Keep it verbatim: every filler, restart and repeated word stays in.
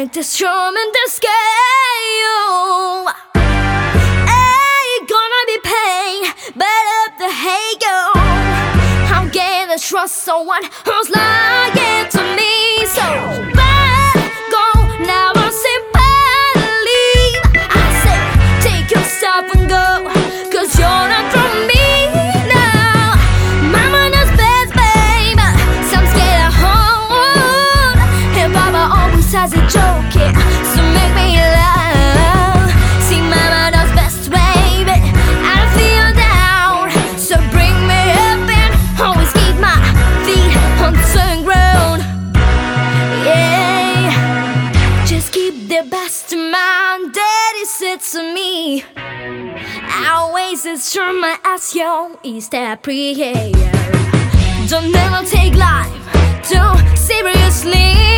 make the storm in the scale. Ain't gonna be pain, but up the hay go. How can I trust someone who's lying to me? So bad, go now, I say bad, leave. I say take your stuff and go, cause you're not from me now. Mama knows best, babe, so I'm scared of home. And Papa always has a joke, yeah, so make me laugh. See, Mama knows best, baby, I don't feel down, so bring me up and always keep my feet on the certain ground. Yeah, just keep the best in mind, Daddy said to me. Always is sure my ass, yo, is that pretty? Don't never take life too seriously.